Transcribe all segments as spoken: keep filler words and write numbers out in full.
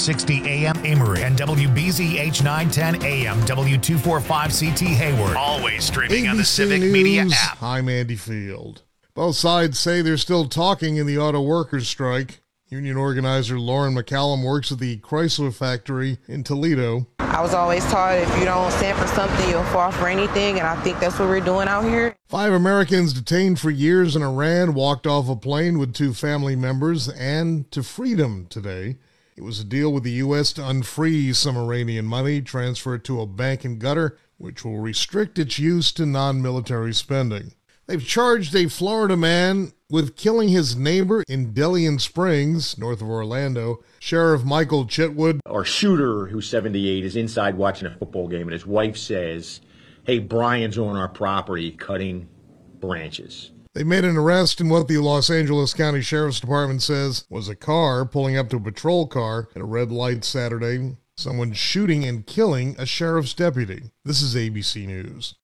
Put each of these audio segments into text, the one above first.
sixty A M Amory and W B Z H nine ten A M W two forty-five C T Hayward. Always streaming on the Civic News. Media app. I'm Andy Field. Both sides say they're still talking in the auto workers' strike. Union organizer Lauren McCallum works at the Chrysler factory in Toledo. I was always taught if you don't stand for something, you'll fall for anything, and I think that's what we're doing out here. Five Americans detained for years in Iran walked off a plane with two family members and to freedom today. It was a deal with the U S to unfreeze some Iranian money, transfer it to a bank in Qatar, which will restrict its use to non-military spending. They've charged a Florida man with killing his neighbor in Delian Springs, north of Orlando. Sheriff Michael Chitwood. Our shooter, who's seventy-eight, is inside watching a football game, and his wife says, hey, Brian's on our property cutting branches. They made an arrest in what the Los Angeles County Sheriff's Department says was a car pulling up to a patrol car at a red light Saturday. Someone shooting and killing a sheriff's deputy. This is A B C News.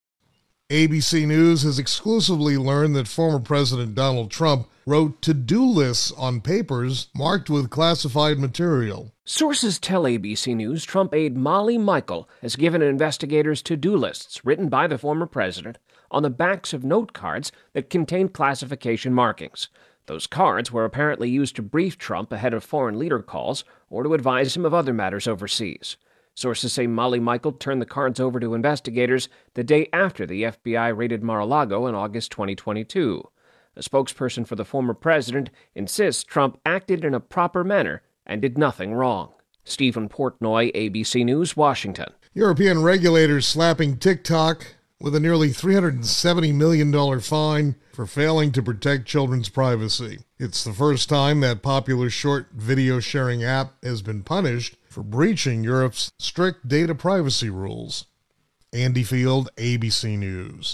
A B C News has exclusively learned that former President Donald Trump wrote to-do lists on papers marked with classified material. Sources tell A B C News Trump aide Molly Michael has given investigators to-do lists written by the former president on the backs of note cards that contained classification markings. Those cards were apparently used to brief Trump ahead of foreign leader calls or to advise him of other matters overseas. Sources say Molly Michael turned the cards over to investigators the day after the F B I raided Mar-a-Lago in August twenty twenty-two. A spokesperson for the former president insists Trump acted in a proper manner and did nothing wrong. Stephen Portnoy, A B C News, Washington. European regulators slapping TikTok with a nearly three hundred seventy million dollars fine for failing to protect children's privacy. It's the first time that popular short video sharing app has been punished for breaching Europe's strict data privacy rules. Andy Field, A B C News.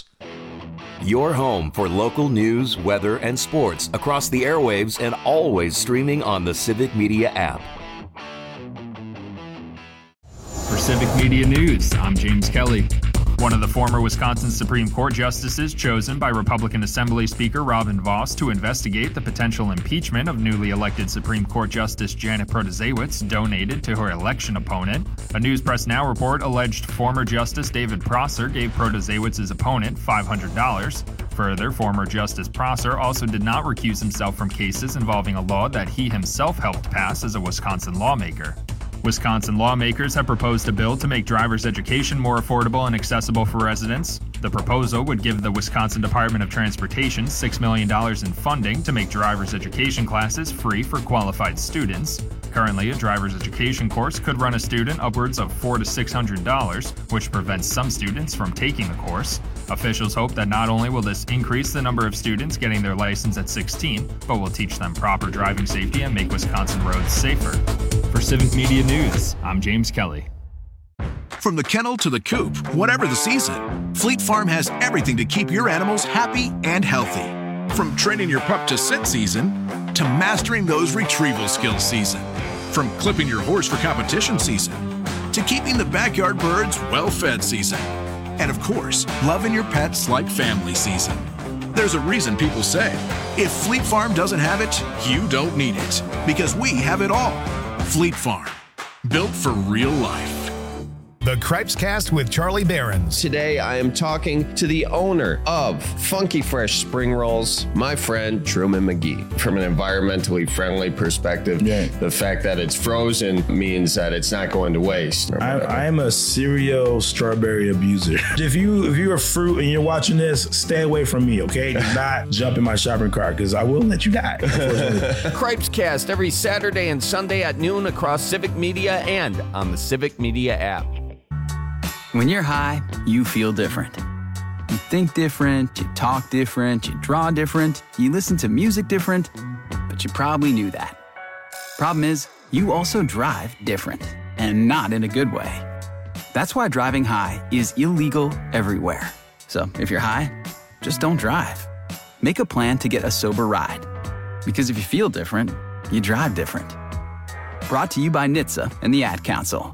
Your home for local news, weather, and sports across the airwaves and always streaming on the Civic Media app. For Civic Media News, I'm James Kelly. One of the former Wisconsin Supreme Court justices chosen by Republican Assembly Speaker Robin Vos to investigate the potential impeachment of newly elected Supreme Court Justice Janet Protasiewicz donated to her election opponent. A News Press Now report alleged former Justice David Prosser gave Protasiewicz's opponent five hundred dollars. Further, former Justice Prosser also did not recuse himself from cases involving a law that he himself helped pass as a Wisconsin lawmaker. Wisconsin lawmakers have proposed a bill to make driver's education more affordable and accessible for residents. The proposal would give the Wisconsin Department of Transportation six million dollars in funding to make driver's education classes free for qualified students. Currently, a driver's education course could run a student upwards of four hundred to six hundred dollars, which prevents some students from taking the course. Officials hope that not only will this increase the number of students getting their license at sixteen, but will teach them proper driving safety and make Wisconsin roads safer. For Civic Media News, I'm James Kelly. From the kennel to the coop, whatever the season, Fleet Farm has everything to keep your animals happy and healthy. From training your pup to sit season, to mastering those retrieval skills season. From clipping your horse for competition season, to keeping the backyard birds well-fed season. And of course, loving your pets like family season. There's a reason people say, if Fleet Farm doesn't have it, you don't need it. Because we have it all. Fleet Farm, built for real life. The Cripescast with Charlie Behrens. Today, I am talking to the owner of Funky Fresh Spring Rolls, my friend Truman McGee. From an environmentally friendly perspective, yeah. The fact that it's frozen means that it's not going to waste. I am a serial strawberry abuser. If you if you're a fruit and you're watching this, stay away from me, okay? Do not jump in my shopping cart because I will let you die. Cripescast every Saturday and Sunday at noon across Civic Media and on the Civic Media app. When you're high, you feel different. You think different, you talk different, you draw different, you listen to music different, but you probably knew that. Problem is, you also drive different, and not in a good way. That's why driving high is illegal everywhere. So if you're high, just don't drive. Make a plan to get a sober ride. Because if you feel different, you drive different. Brought to you by N H T S A and the Ad Council.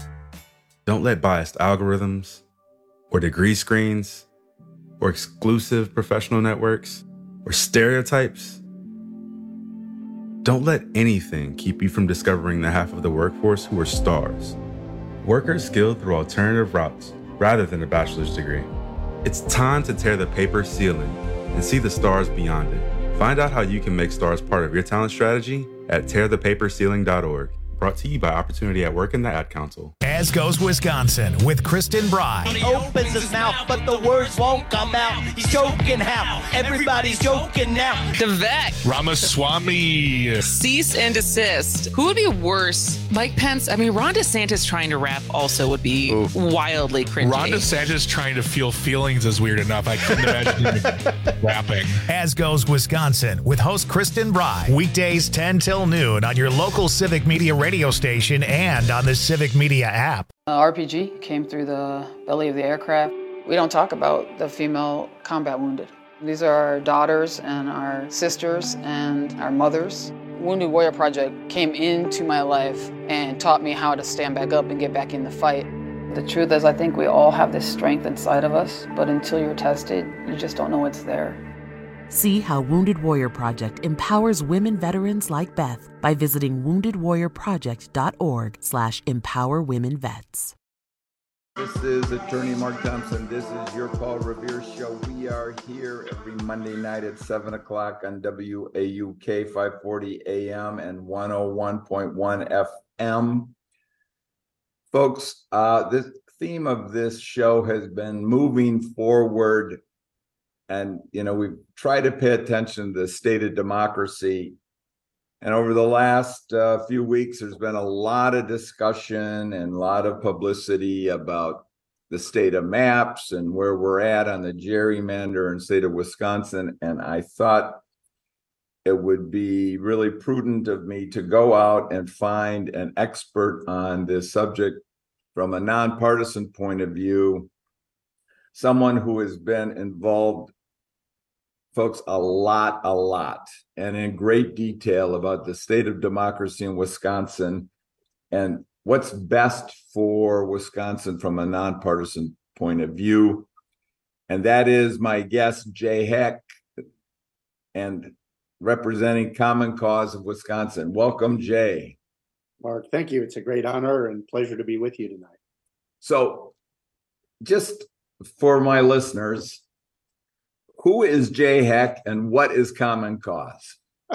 Don't let biased algorithms or degree screens or exclusive professional networks or stereotypes Don't let anything keep you from discovering the half of the workforce who are stars. Workers skilled through alternative routes rather than a bachelor's degree. It's time to tear the paper ceiling and see the stars beyond it. Find out how you can make stars part of your talent strategy at tear the paper ceiling dot org. Brought to you by Opportunity at Work and the Ad Council. As Goes Wisconsin with Kristen Bry. He opens his mouth, but the words won't come out. He's joking how? Everybody's joking now. The vet. Ramaswamy. Cease and desist. Who would be worse? Mike Pence? I mean, Ron DeSantis trying to rap also would be Oof. wildly cringy. Ron DeSantis trying to feel feelings is weird enough. I couldn't imagine him rapping. As Goes Wisconsin with host Kristen Bry. Weekdays ten till noon on your local Civic Media radio station and on the Civic Media app. Uh, R P G came through the belly of the aircraft. We don't talk about the female combat wounded. These are our daughters and our sisters and our mothers. Wounded Warrior Project came into my life and taught me how to stand back up and get back in the fight. The truth is, I think we all have this strength inside of us, but until you're tested, you just don't know it's there. See how Wounded Warrior Project empowers women veterans like Beth by visiting wounded warrior project dot org slash empower women vets. This is Attorney Mark Thompson. This is your Paul Revere Show. We are here every Monday night at seven o'clock on W A U K five forty A M and one oh one point one F M. Folks, uh, the theme of this show has been moving forward. And, you know, we've tried to pay attention to the state of democracy. And over the last uh, few weeks, there's been a lot of discussion and a lot of publicity about the state of maps and where we're at on the gerrymander in the state of Wisconsin. And I thought it would be really prudent of me to go out and find an expert on this subject from a nonpartisan point of view, someone who has been involved, folks, a lot, a lot, and in great detail about the state of democracy in Wisconsin and what's best for Wisconsin from a nonpartisan point of view. And that is my guest, Jay Heck, and representing Common Cause of Wisconsin. Welcome, Jay. Mark, thank you. It's a great honor and pleasure to be with you tonight. So just for my listeners, who is Jay Heck and what is Common Cause?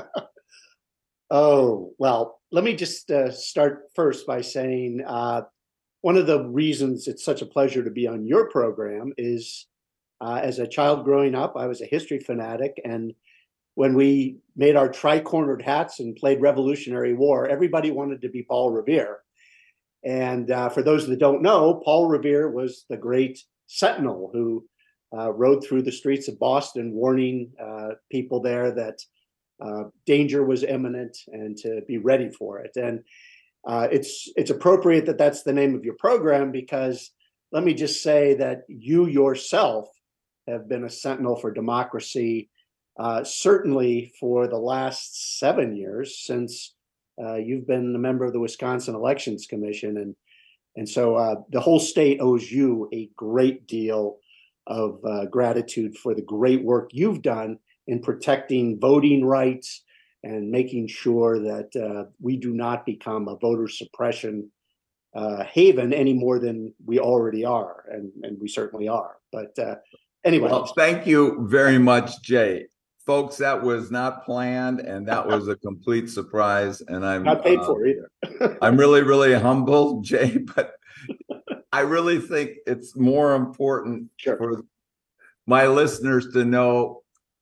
Oh, well, let me just uh, start first by saying uh, one of the reasons it's such a pleasure to be on your program is uh, as a child growing up, I was a history fanatic. And when we made our tri-cornered hats and played Revolutionary War, everybody wanted to be Paul Revere. And uh, for those that don't know, Paul Revere was the great sentinel who Uh, rode through the streets of Boston, warning uh, people there that uh, danger was imminent and to be ready for it. And uh, it's it's appropriate that that's the name of your program, because let me just say that you yourself have been a sentinel for democracy, uh, certainly for the last seven years since uh, you've been a member of the Wisconsin Elections Commission. And, and so uh, the whole state owes you a great deal of uh, gratitude for the great work you've done in protecting voting rights and making sure that uh, we do not become a voter suppression uh, haven any more than we already are, and, and we certainly are. But uh, anyway. Well, thank you very much, Jay. Folks, that was not planned, and that was a complete surprise. And I'm not paid uh, for either. I'm really, really humbled, Jay, but I really think it's more important sure. for my listeners to know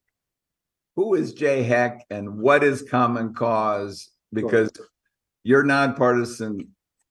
who is Jay Heck and what is Common Cause, because sure. your nonpartisan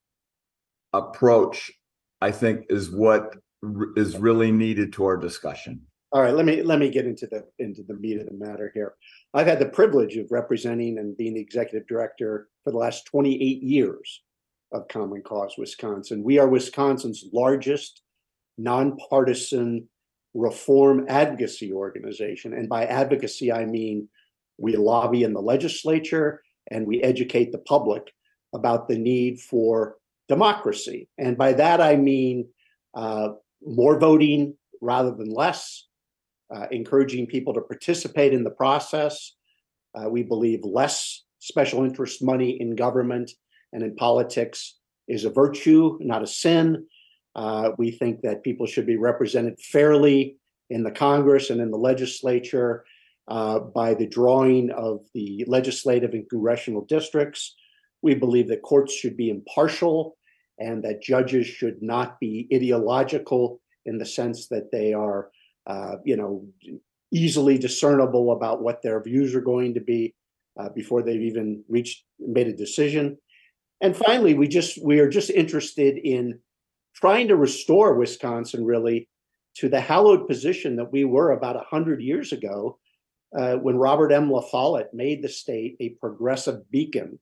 approach, I think, is what r- is really needed to our discussion. All right, let me let me get into the into the meat of the matter here. I've had the privilege of representing and being the executive director for the last twenty-eight years of Common Cause Wisconsin. We are Wisconsin's largest nonpartisan reform advocacy organization. And by advocacy, I mean we lobby in the legislature and we educate the public about the need for democracy. And by that, I mean uh, more voting rather than less, uh, encouraging people to participate in the process. Uh, we believe less special interest money in government and in politics is a virtue, not a sin. Uh, we think that people should be represented fairly in the Congress and in the legislature uh, by the drawing of the legislative and congressional districts. We believe that courts should be impartial and that judges should not be ideological in the sense that they are, uh, you know, easily discernible about what their views are going to be uh, before they've even reached, made a decision. And finally, we just we are just interested in trying to restore Wisconsin really to the hallowed position that we were about one hundred years ago uh, when Robert M. La Follette made the state a progressive beacon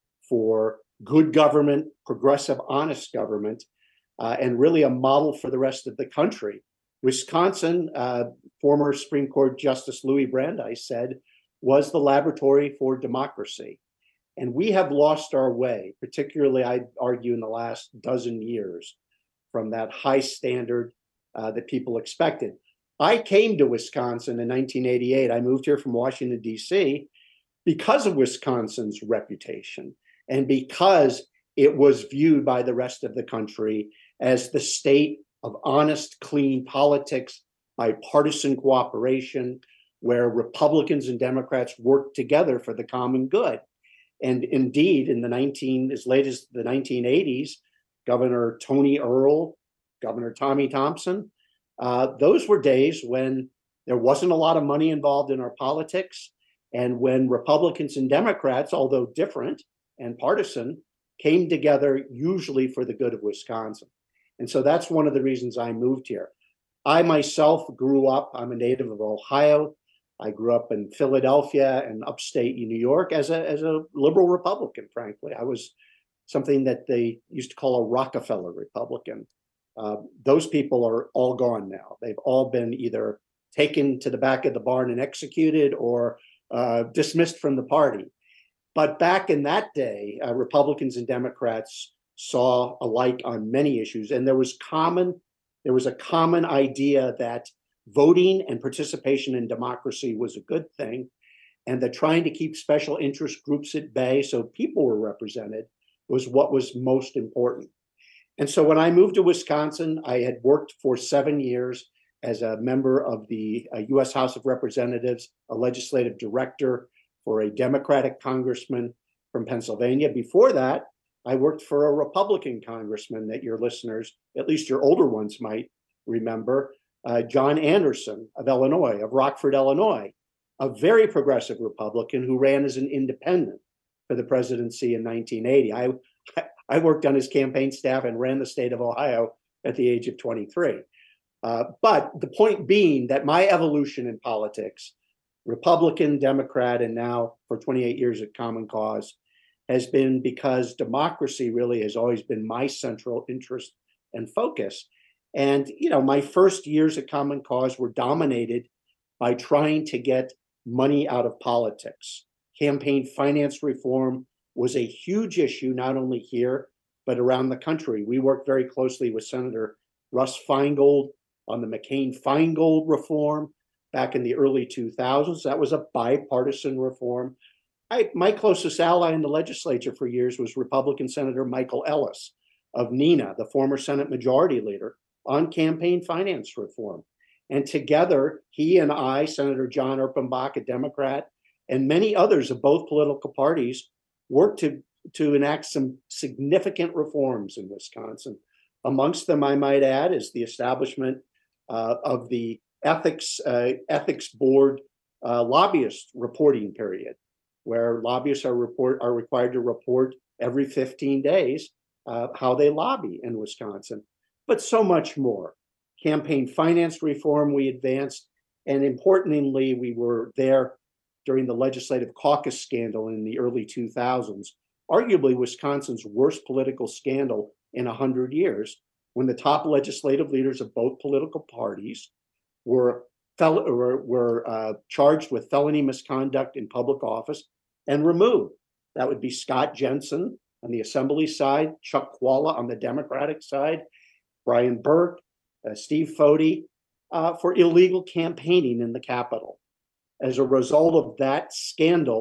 for good government, progressive, honest government, uh, and really a model for the rest of the country. Wisconsin, uh, former Supreme Court Justice Louis Brandeis said, was the laboratory for democracy. And we have lost our way, particularly, I'd argue, in the last dozen years from that high standard uh, that people expected. I came to Wisconsin in nineteen eighty-eight. I moved here from Washington, D C because of Wisconsin's reputation and because it was viewed by the rest of the country as the state of honest, clean politics, bipartisan cooperation, where Republicans and Democrats worked together for the common good. And indeed, in the nineteen, as late as the nineteen eighties, Governor Tony Earl, Governor Tommy Thompson, uh, those were days when there wasn't a lot of money involved in our politics, and when Republicans and Democrats, although different and partisan, came together usually for the good of Wisconsin. And so that's one of the reasons I moved here. I myself grew up, I'm a native of Ohio. I grew up in Philadelphia and upstate New York as a, as a liberal Republican, frankly. I was something that they used to call a Rockefeller Republican. Uh, those people are all gone now. They've all been either taken to the back of the barn and executed or uh, dismissed from the party. But back in that day, uh, Republicans and Democrats saw alike on many issues, and there was common, there was a common idea that voting and participation in democracy was a good thing, and that trying to keep special interest groups at bay so people were represented was what was most important. And so when I moved to Wisconsin, I had worked for seven years as a member of the uh, U S House of Representatives, a legislative director for a Democratic congressman from Pennsylvania. Before that, I worked for a Republican congressman that your listeners, at least your older ones, might remember, uh, John Anderson of Illinois, of Rockford, Illinois, a very progressive Republican who ran as an independent for the presidency in nineteen eighty. I, I worked on his campaign staff and ran the state of Ohio at the age of twenty-three. Uh, but the point being that my evolution in politics, Republican, Democrat, and now for twenty-eight years at Common Cause, has been because democracy really has always been my central interest and focus. And, you know, my first years at Common Cause were dominated by trying to get money out of politics. Campaign finance reform was a huge issue, not only here, but around the country. We worked very closely with Senator Russ Feingold on the McCain-Feingold reform back in the early two thousands. That was a bipartisan reform. I, my closest ally in the legislature for years was Republican Senator Michael Ellis of Neenah, the former Senate Majority Leader, on campaign finance reform. And together, he and I, Senator John Erpenbach, a Democrat, and many others of both political parties worked to, to enact some significant reforms in Wisconsin. Amongst them, I might add, is the establishment uh, of the ethics, uh, ethics board uh, lobbyist reporting period, where lobbyists are report are required to report every fifteen days uh, how they lobby in Wisconsin, but so much more. Campaign finance reform we advanced, and importantly, we were there during the legislative caucus scandal in the early two thousands, arguably Wisconsin's worst political scandal in one hundred years, when the top legislative leaders of both political parties were Fel- were, were uh, charged with felony misconduct in public office and removed. That would be Scott Jensen on the Assembly side, Chuck Chvala on the Democratic side, Brian Burke, uh, Steve Foti, uh, for illegal campaigning in the Capitol. As a result of that scandal,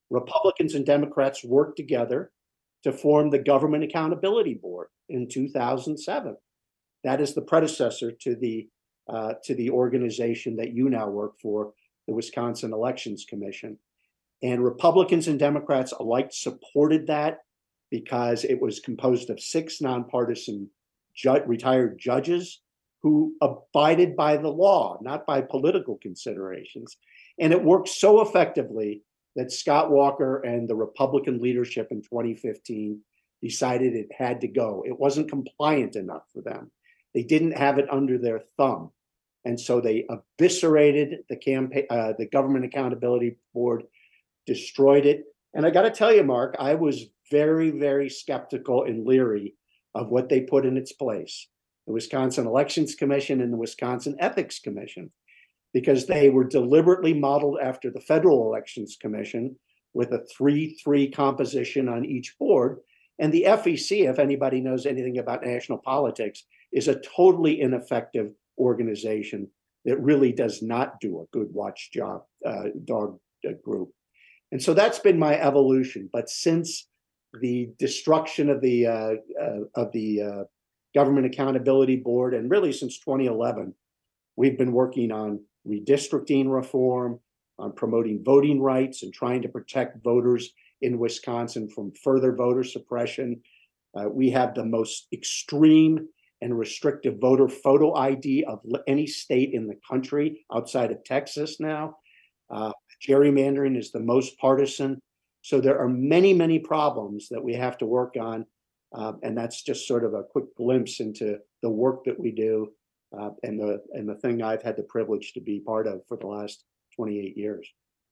Republicans and Democrats worked together to form the Government Accountability Board in two thousand seven. That is the predecessor to the uh, to the organization that you now work for, the Wisconsin Elections Commission. And Republicans and Democrats alike supported that because it was composed of six nonpartisan ju- retired judges who abided by the law, not by political considerations. And it worked so effectively that Scott Walker and the Republican leadership in twenty fifteen decided it had to go. It wasn't compliant enough for them. They didn't have it under their thumb. And so they eviscerated the campaign, uh, the Government Accountability Board, destroyed it. And I got to tell you, Mark, I was very, very skeptical and leery of what they put in its place, the Wisconsin Elections Commission and the Wisconsin Ethics Commission, because they were deliberately modeled after the Federal Elections Commission with a three three composition on each board. And the F E C, if anybody knows anything about national politics, is a totally ineffective organization that really does not do a good watch job, uh, dog uh, group. And so that's been my evolution. But since the destruction of the uh, uh, of the uh, Government Accountability Board, and really since twenty eleven, we've been working on redistricting reform, on promoting voting rights and trying to protect voters in Wisconsin from further voter suppression. Uh, we have the most extreme and restrictive voter photo I D of any state in the country outside of Texas now. Uh, gerrymandering is the most partisan. So there are many, many problems that we have to work on. Uh, and that's just sort of a quick glimpse into the work that we do uh, and the and the thing I've had the privilege to be part of for the last twenty-eight years.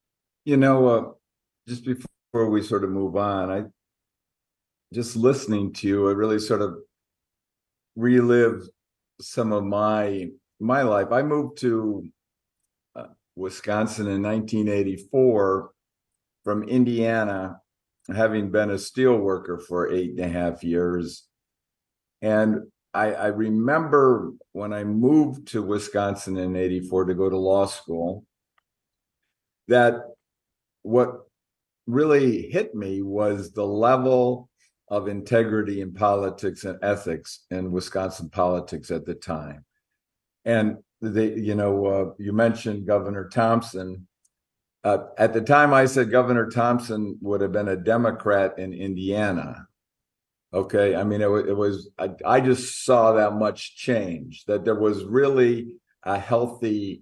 You know, uh, just before we sort of move on, I just listening to you, I really sort of relived some of my my life. I moved to uh, Wisconsin in nineteen eighty-four from Indiana, having been a steel worker for eight and a half years. And I, I remember when I moved to Wisconsin in eighty-four to go to law school, that what really hit me was the level of integrity in politics and ethics in Wisconsin politics at the time. And they, you know, uh, you mentioned Governor Thompson. Uh, at the time, I said Governor Thompson would have been a Democrat in Indiana. Okay, I mean, it, it was, I, I just saw that much change, that there was really a healthy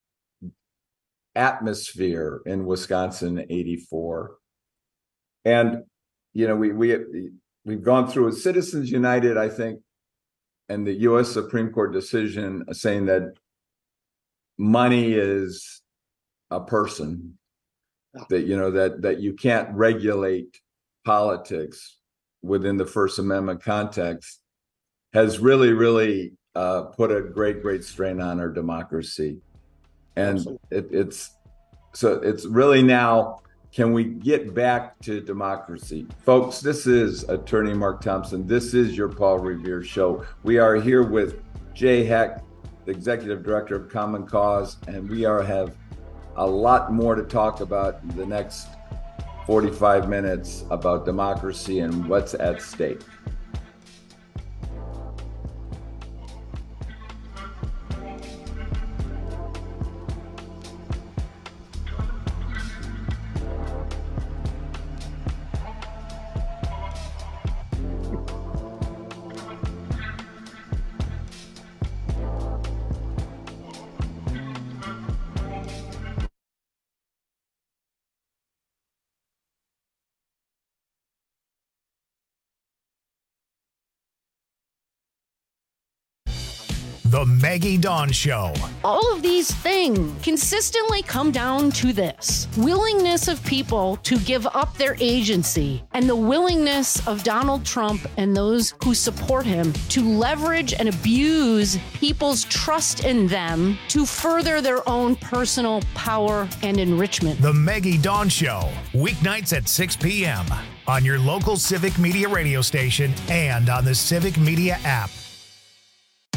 atmosphere in Wisconsin in eighty-four. And, you know, we, we, we've gone through a Citizens United, I think, and the U S Supreme Court decision saying that money is a person, that, you know, that, that you can't regulate politics within the First Amendment context, has really, really uh, put a great, great strain on our democracy. And it, it's, so it's really now, can we get back to democracy? Folks, this is Attorney Mark Thompson. This is your Paul Revere Show. We are here with Jay Heck, the Executive Director of Common Cause, and we are have a lot more to talk about in the next forty-five minutes about democracy and what's at stake. The Maggie Dawn Show. All of these things consistently come down to this: willingness of people to give up their agency, and the willingness of Donald Trump and those who support him to leverage and abuse people's trust in them to further their own personal power and enrichment. The Maggie Dawn Show, weeknights at six p.m. on your local Civic Media radio station and on the Civic Media app.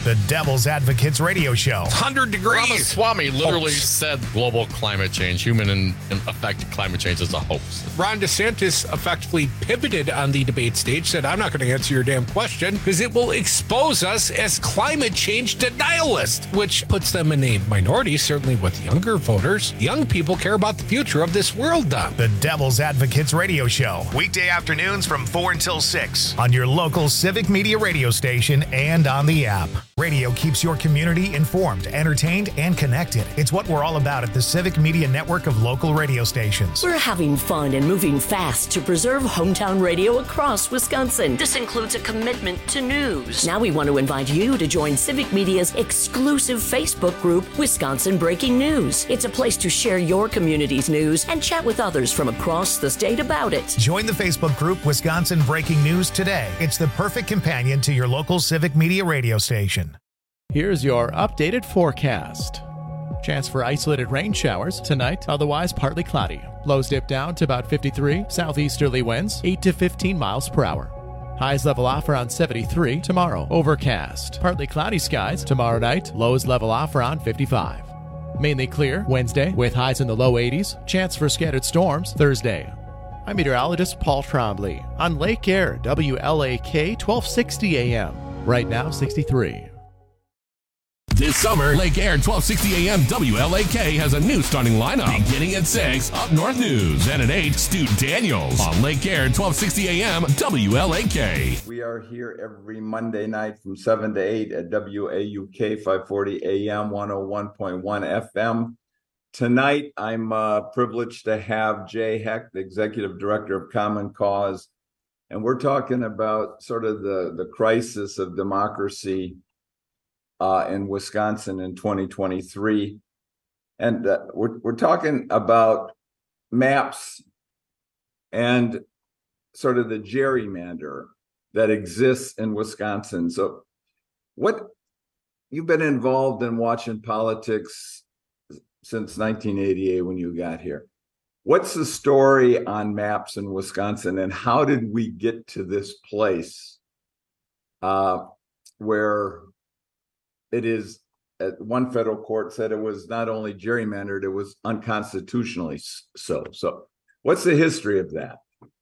The Devil's Advocates Radio Show. one hundred degrees. Ramaswamy literally said global climate change, human and, and affected climate change is a hoax. Ron DeSantis effectively pivoted on the debate stage, said, I'm not going to answer your damn question because it will expose us as climate change denialists, which puts them in a minority, certainly with younger voters. Young people care about the future of this world, Don. The Devil's Advocates Radio Show. Weekday afternoons from four until six on your local Civic Media radio station and on the app. Radio keeps your community informed, entertained, and connected. It's what we're all about at the Civic Media network of local radio stations. We're having fun and moving fast to preserve hometown radio across Wisconsin. This includes a commitment to news. Now we want to invite you to join Civic Media's exclusive Facebook group, Wisconsin Breaking News. It's a place to share your community's news and chat with others from across the state about it. Join the Facebook group Wisconsin Breaking News today. It's the perfect companion to your local Civic Media radio station. Here's your updated forecast. Chance for isolated rain showers tonight, otherwise partly cloudy. Lows dip down to about fifty-three, southeasterly winds eight to fifteen miles per hour. Highs level off around seventy-three tomorrow. Overcast, partly cloudy skies tomorrow night. Lows level off around fifty-five. Mainly clear Wednesday with highs in the low eighties. Chance for scattered storms Thursday. I'm meteorologist Paul Trombley on Lake Air, W L A K twelve sixty A M. Right now sixty-three. This summer, Lake Air twelve sixty A M W L A K has a new starting lineup. Beginning at six, Up North News. And at eight, Stu Daniels. On Lake Air twelve sixty A M W L A K. We are here every Monday night from seven to eight at W A U K five forty A M one oh one point one F M. Tonight, I'm uh, privileged to have Jay Heck, the Executive Director of Common Cause. And we're talking about sort of the, the crisis of democracy Uh, in Wisconsin in twenty twenty-three. And uh, we're, we're talking about maps and sort of the gerrymander that exists in Wisconsin. So what, you've been involved in watching politics since nineteen eighty-eight when you got here. What's the story on maps in Wisconsin, and how did we get to this place uh, where it is, uh, one federal court said it was not only gerrymandered, it was unconstitutionally so. So what's the history of that?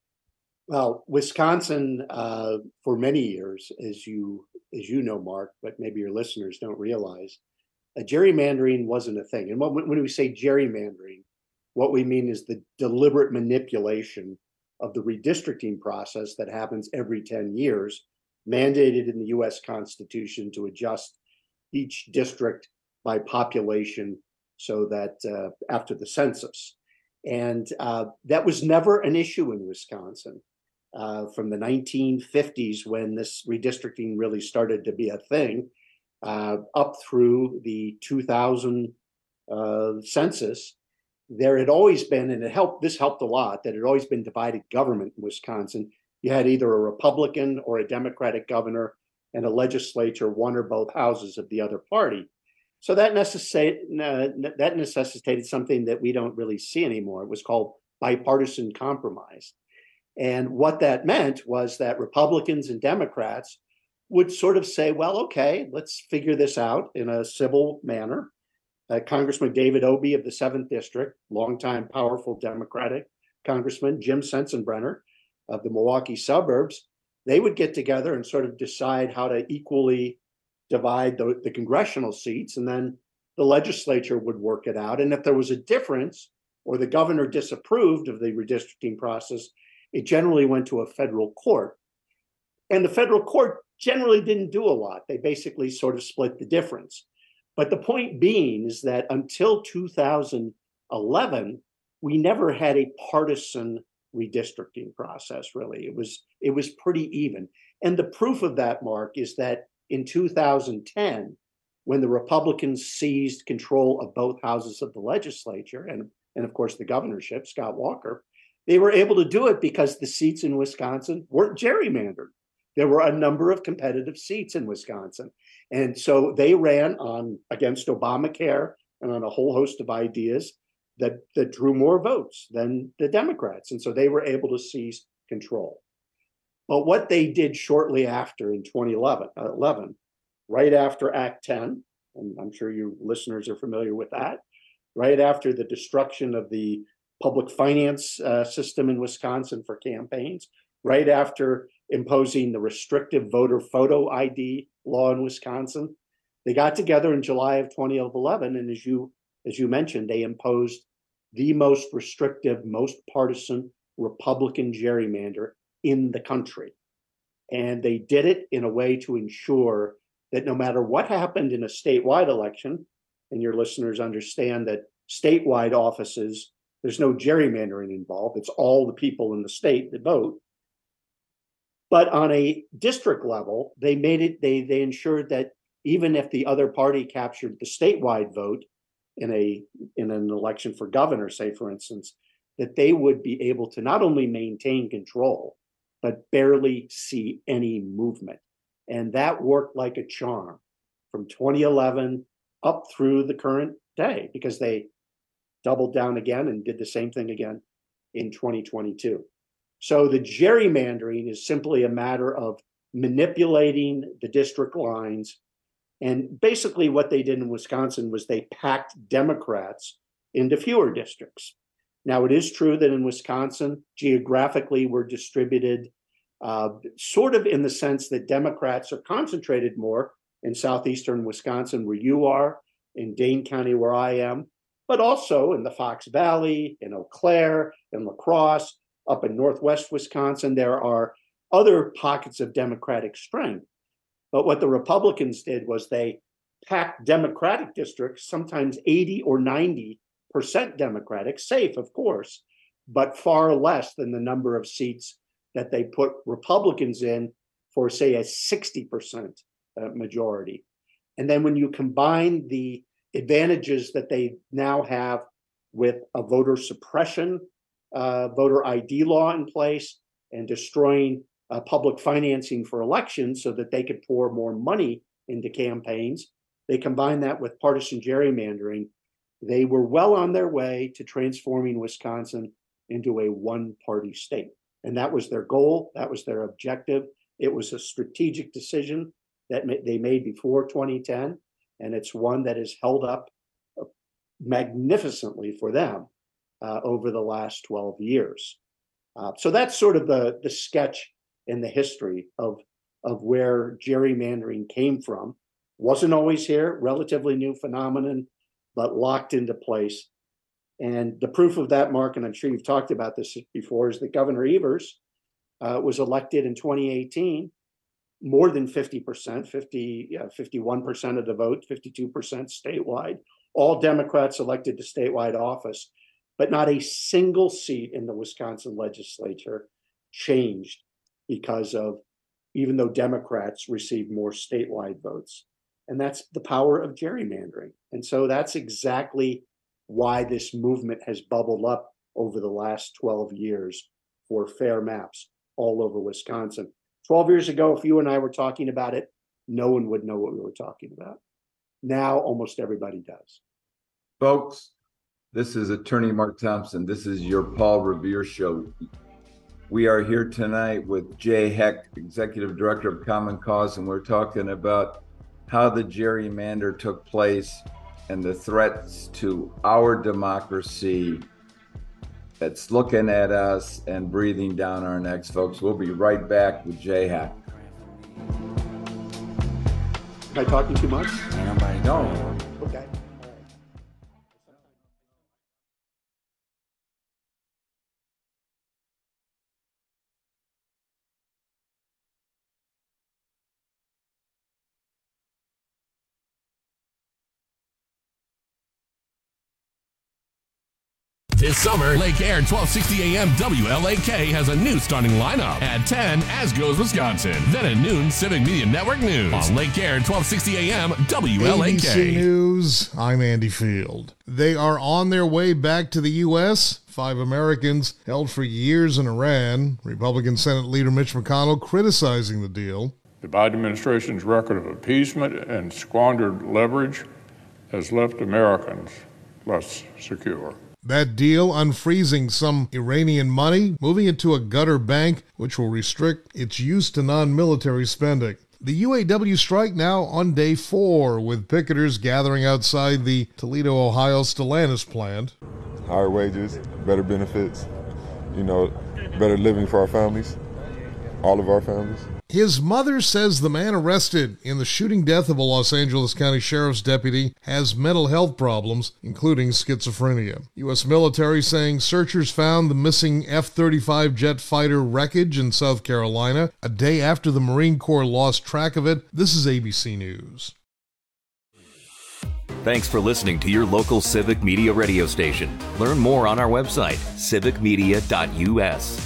Well, Wisconsin, uh, for many years, as you as you know, Mark, but maybe your listeners don't realize, uh, gerrymandering wasn't a thing. And when, when we say gerrymandering, what we mean is the deliberate manipulation of the redistricting process that happens every ten years, mandated in the U S Constitution to adjust each district by population so that uh, after the census. And uh, that was never an issue in Wisconsin uh, from the nineteen fifties, when this redistricting really started to be a thing, uh, up through the two thousand uh, census. There had always been, and it helped, this helped a lot, that it had always been divided government in Wisconsin. You had either a Republican or a Democratic governor, and a legislature, one or both houses of the other party. So that, necessitate, uh, that necessitated something that we don't really see anymore. It was called bipartisan compromise. And what that meant was that Republicans and Democrats would sort of say, well, okay, let's figure this out in a civil manner. Uh, Congressman David Obey of the seventh District, longtime powerful Democratic Congressman Jim Sensenbrenner of the Milwaukee suburbs, they would get together and sort of decide how to equally divide the, the congressional seats, and then the legislature would work it out. And if there was a difference, or the governor disapproved of the redistricting process, it generally went to a federal court. And the federal court generally didn't do a lot. They basically sort of split the difference. But the point being is that until two thousand eleven, we never had a partisan redistricting process, really. It was it was pretty even. And the proof of that, Mark, is that in two thousand ten, when the Republicans seized control of both houses of the legislature and, and of course, the governorship, Scott Walker, they were able to do it because the seats in Wisconsin weren't gerrymandered. There were a number of competitive seats in Wisconsin. And so they ran on against Obamacare and on a whole host of ideas that, that drew more votes than the Democrats. And so they were able to seize control. But what they did shortly after in twenty eleven right after Act ten, and I'm sure you listeners are familiar with that, right after the destruction of the public finance uh, system in Wisconsin for campaigns, right after imposing the restrictive voter photo I D law in Wisconsin. They got together in July of twenty eleven, and as you as you mentioned, they imposed the most restrictive, most partisan Republican gerrymander in the country. And they did it in a way to ensure that no matter what happened in a statewide election, and your listeners understand that statewide offices, there's no gerrymandering involved. It's all the people in the state that vote. But on a district level, they made it, they they ensured that even if the other party captured the statewide vote in a in an election for governor, say, for instance, that they would be able to not only maintain control, but barely see any movement. And that worked like a charm from twenty eleven up through the current day, because they doubled down again and did the same thing again in twenty twenty-two. So the gerrymandering is simply a matter of manipulating the district lines. And basically what they did in Wisconsin was they packed Democrats into fewer districts. Now, it is true that in Wisconsin, geographically, we're distributed uh, sort of in the sense that Democrats are concentrated more in southeastern Wisconsin, where you are, in Dane County, where I am, but also in the Fox Valley, in Eau Claire, in La Crosse, up in northwest Wisconsin. There are other pockets of Democratic strength. But what the Republicans did was they packed Democratic districts, sometimes eighty or ninety percent Democratic, safe, of course, but far less than the number of seats that they put Republicans in for, say, a sixty percent uh, majority. And then when you combine the advantages that they now have with a voter suppression, uh, voter I D law in place, and destroying uh, public financing for elections so that they could pour more money into campaigns, they combine that with partisan gerrymandering. They were well on their way to transforming Wisconsin into a one-party state. And that was their goal. That was their objective. It was a strategic decision that they made before twenty ten, and it's one that has held up magnificently for them uh, over the last twelve years. Uh, so that's sort of the, the sketch and the history of, of where gerrymandering came from. Wasn't always here, relatively new phenomenon, but locked into place. And the proof of that, Mark, and I'm sure you've talked about this before, is that Governor Evers uh, was elected in twenty eighteen, more than fifty percent, fifty, uh, fifty-one percent of the vote, fifty-two percent statewide, all Democrats elected to statewide office, but not a single seat in the Wisconsin legislature changed because of, even though Democrats received more statewide votes. And that's the power of gerrymandering. And so that's exactly why this movement has bubbled up over the last twelve years for fair maps all over Wisconsin. twelve years ago, if you and I were talking about it, no one would know what we were talking about. Now, almost everybody does. Folks, this is Attorney Mark Thompson. This is your Paul Revere Show. We are here tonight with Jay Heck, Executive Director of Common Cause, and we're talking about how the gerrymander took place and the threats to our democracy that's looking at us and breathing down our necks, folks. We'll be right back with Jay Heck. Am I talking too much? Ain't nobody know. Okay. This summer, Lake Air twelve sixty A M W L A K has a new starting lineup. At ten, As Goes Wisconsin. Then at noon, Civic Media Network News. On Lake Air twelve sixty A M W L A K. A B C News, I'm Andy Field. They are on their way back to the U S Five Americans held for years in Iran. Republican Senate Leader Mitch McConnell criticizing the deal. The Biden administration's record of appeasement and squandered leverage has left Americans less secure. That deal unfreezing some Iranian money, moving it to a gutter bank, which will restrict its use to non-military spending. The U A W strike now on day four, with picketers gathering outside the Toledo, Ohio Stellantis plant. Higher wages, better benefits, you know, better living for our families, all of our families. His mother says the man arrested in the shooting death of a Los Angeles County Sheriff's deputy has mental health problems, including schizophrenia. U S military saying searchers found the missing F thirty-five jet fighter wreckage in South Carolina a day after the Marine Corps lost track of it. This is A B C News. Thanks for listening to your local Civic Media radio station. Learn more on our website, civic media dot u s.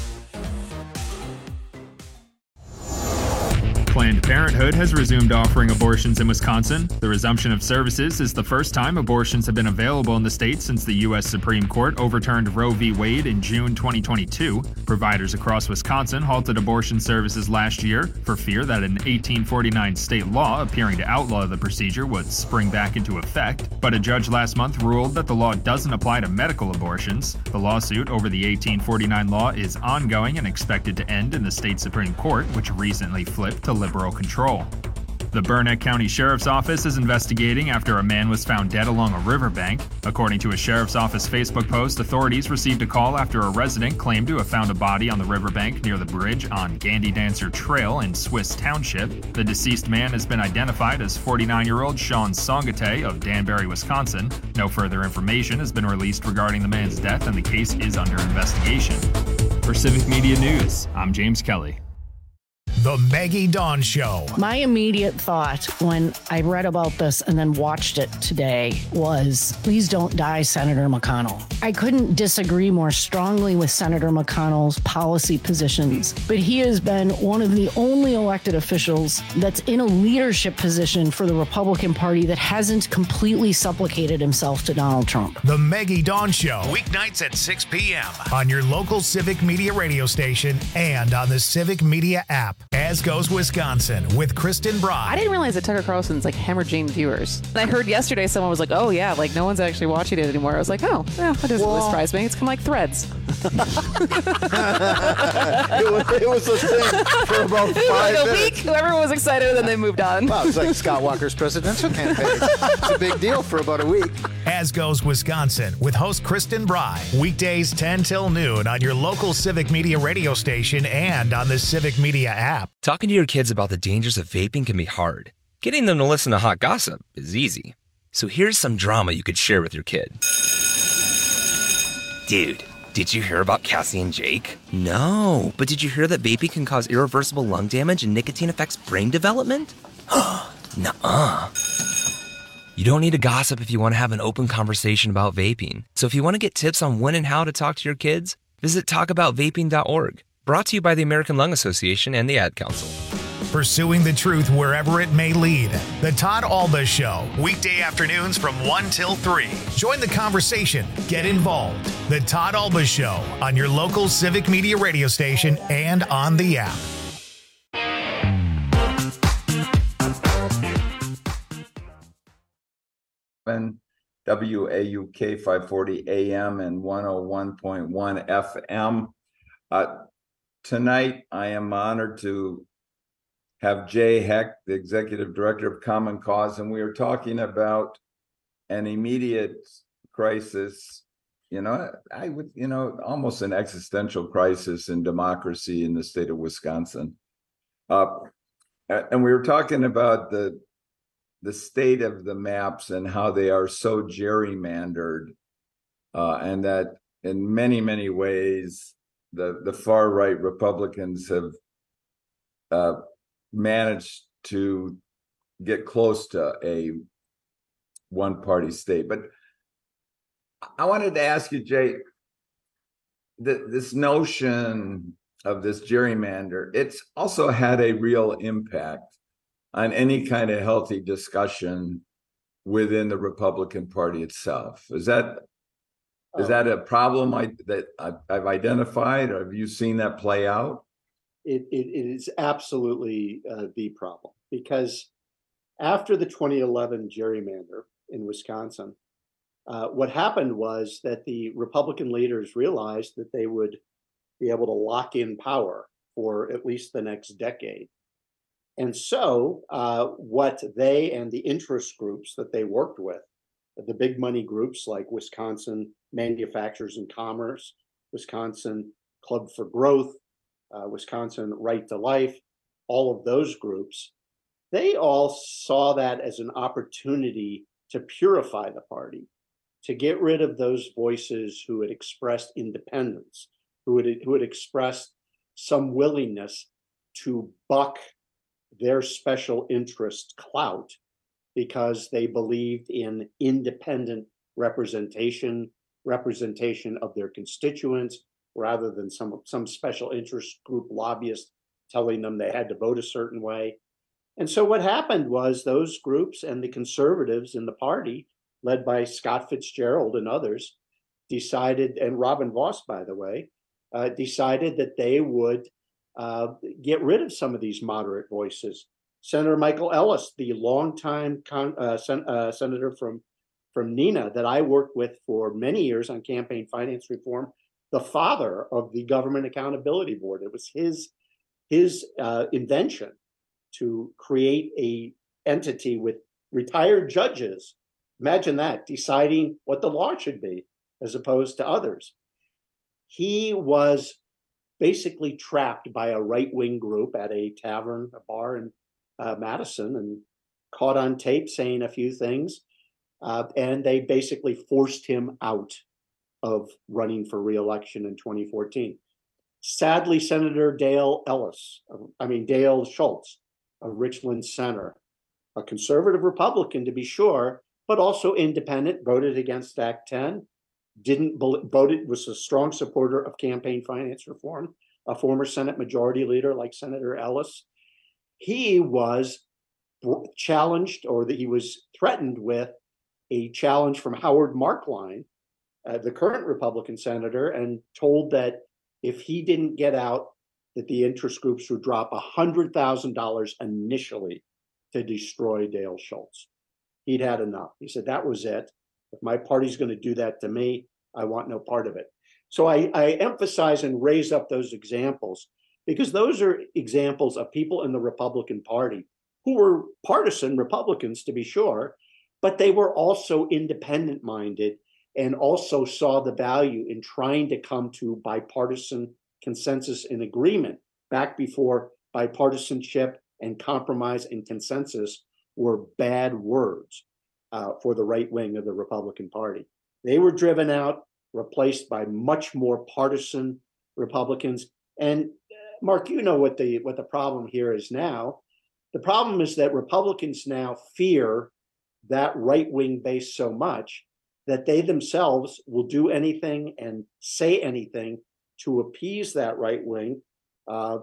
Planned Parenthood has resumed offering abortions in Wisconsin. The resumption of services is the first time abortions have been available in the state since the U S Supreme Court overturned Roe v. Wade in June twenty twenty-two. Providers across Wisconsin halted abortion services last year for fear that an eighteen forty-nine state law appearing to outlaw the procedure would spring back into effect. But a judge last month ruled that the law doesn't apply to medical abortions. The lawsuit over the eighteen forty-nine law is ongoing and expected to end in the state Supreme Court, which recently flipped to liberal control. The Burnett County Sheriff's Office is investigating after a man was found dead along a riverbank. According to a Sheriff's Office Facebook post, authorities received a call after a resident claimed to have found a body on the riverbank near the bridge on Gandy Dancer Trail in Swiss Township. The deceased man has been identified as forty-nine-year-old Sean Songate of Danbury, Wisconsin. No further information has been released regarding the man's death, and the case is under investigation. For Civic Media News, I'm James Kelly. The Maggie Dawn Show. My immediate thought when I read about this and then watched it today was, please don't die, Senator McConnell. I couldn't disagree more strongly with Senator McConnell's policy positions, but he has been one of the only elected officials that's in a leadership position for the Republican Party that hasn't completely supplicated himself to Donald Trump. The Maggie Dawn Show, weeknights at six p.m. on your local Civic Media radio station and on the Civic Media app. As Goes Wisconsin with Kristen Broad. I didn't realize that Tucker Carlson's like hemorrhaging viewers. And I heard yesterday someone was like, oh yeah, like no one's actually watching it anymore. I was like, oh, yeah, that doesn't really surprise me. It's kind of like Threads. it, was, it was a thing for about five like a minutes. week. Everyone was excited and then they moved on. Wow, it's like Scott Walker's presidential campaign. It's a big deal for about a week. As Goes Wisconsin with host Kristen Bry. Weekdays ten till noon on your local Civic Media radio station and on the Civic Media app. Talking to your kids about the dangers of vaping can be hard. Getting them to listen to hot gossip is easy. So here's some drama you could share with your kid. Dude, did you hear about Cassie and Jake? No, but did you hear that vaping can cause irreversible lung damage and nicotine affects brain development? Nuh-uh. You don't need to gossip if you want to have an open conversation about vaping. So if you want to get tips on when and how to talk to your kids, visit talk about vaping dot org. Brought to you by the American Lung Association and the Ad Council. Pursuing the truth wherever it may lead. The Todd Alba Show, weekday afternoons from one till three. Join the conversation. Get involved. The Todd Alba Show on your local Civic Media radio station and on the app. W A U K five forty A M and one oh one point one F M. Uh, tonight, I am honored to have Jay Heck, the Executive Director of Common Cause, and we are talking about an immediate crisis, you know, I would, you know, almost an existential crisis in democracy in the state of Wisconsin. Uh, and we were talking about the the state of the maps and how they are so gerrymandered, uh, and that in many, many ways, the, the far right Republicans have uh, managed to get close to a one party state. But I wanted to ask you, Jay, that this notion of this gerrymander, it's also had a real impact on any kind of healthy discussion within the Republican Party itself. Is that is oh. that a problem I, that I've identified, or have you seen that play out? It, it, it is absolutely uh, the problem, because after the twenty eleven gerrymander in Wisconsin, uh, what happened was that the Republican leaders realized that they would be able to lock in power for at least the next decade. And so uh, what they and the interest groups that they worked with, the big money groups like Wisconsin Manufacturers and Commerce, Wisconsin Club for Growth, uh, Wisconsin Right to Life, all of those groups, they all saw that as an opportunity to purify the party, to get rid of those voices who had expressed independence, who had, who had expressed some willingness to buck their special interest clout because they believed in independent representation, representation of their constituents, rather than some, some special interest group lobbyist telling them they had to vote a certain way. And so what happened was those groups and the conservatives in the party, led by Scott Fitzgerald and others, decided, and Robin Vos, by the way, uh, decided that they would uh, get rid of some of these moderate voices. Senator Michael Ellis, the longtime con- uh, sen- uh, senator from, from Neenah that I worked with for many years on campaign finance reform, the father of the Government Accountability Board. It was his, his uh, invention to create a entity with retired judges. Imagine that, deciding what the law should be as opposed to others. He was basically trapped by a right-wing group at a tavern, a bar in uh, Madison, and caught on tape saying a few things. Uh, and they basically forced him out of running for re-election in twenty fourteen. Sadly, Senator Dale Ellis, I mean, Dale Schultz of Richland Center, a conservative Republican to be sure, but also independent, voted against Act ten, didn't voted, was a strong supporter of campaign finance reform, a former Senate Majority Leader like Senator Ellis. He was challenged, or that he was threatened with a challenge from Howard Markline, uh, the current Republican senator, and told that if he didn't get out, that the interest groups would drop one hundred thousand dollars initially to destroy Dale Schultz. He'd had enough. He said, that was it. If my party's going to do that to me, I want no part of it. So I, I emphasize and raise up those examples because those are examples of people in the Republican Party who were partisan Republicans, to be sure, but they were also independent-minded and also saw the value in trying to come to bipartisan consensus and agreement back before bipartisanship and compromise and consensus were bad words uh, for the right wing of the Republican Party. They were driven out, replaced by much more partisan Republicans. And Mark, you know what the what the problem here is now. The problem is that Republicans now fear that right wing base so much that they themselves will do anything and say anything to appease that right wing. Uh,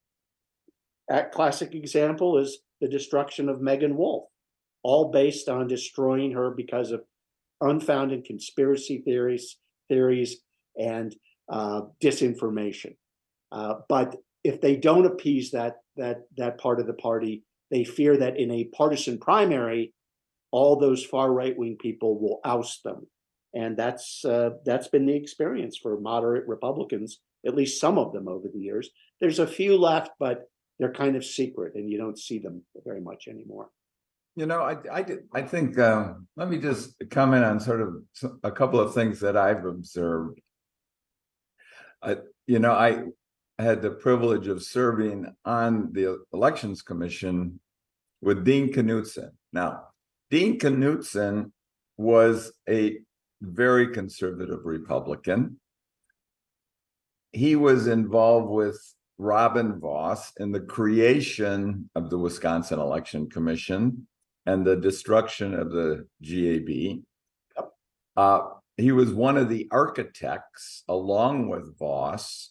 a classic example is the destruction of Megan Wolf, all based on destroying her because of unfounded conspiracy theories, theories and uh, disinformation. Uh, but if they don't appease that that that part of the party, they fear that in a partisan primary, all those far right-wing people will oust them. And that's uh, that's been the experience for moderate Republicans, at least some of them over the years. There's a few left, but they're kind of secret, and you don't see them very much anymore. You know, I I, I think uh, let me just comment on sort of a couple of things that I've observed. Uh, you know, I had the privilege of serving on the Elections Commission with Dean Knudsen. Now, Dean Knudsen was a very conservative Republican. He was involved with Robin Vos in the creation of the Wisconsin Election Commission and the destruction of the G A B. Yep. Uh, he was one of the architects, along with Vos.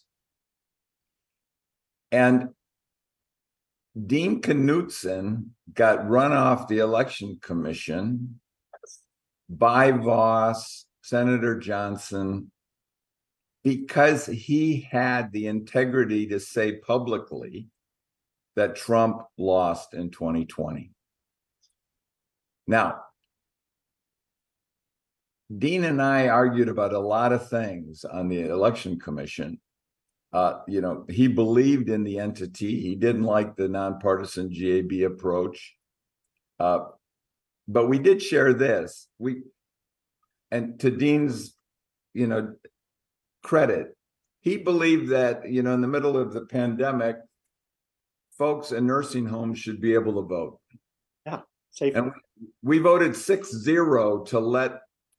And Dean Knudsen got run off the Election Commission by Vos, Senator Johnson, because he had the integrity to say publicly that Trump lost in twenty twenty. Now, Dean and I argued about a lot of things on the Election Commission, Uh, you know, he believed in the entity. He didn't like the nonpartisan G A B approach. Uh, but we did share this. We, and to Dean's, you know, credit, he believed that, you know, in the middle of the pandemic, folks in nursing homes should be able to vote. Yeah, safe. And we voted six zero to let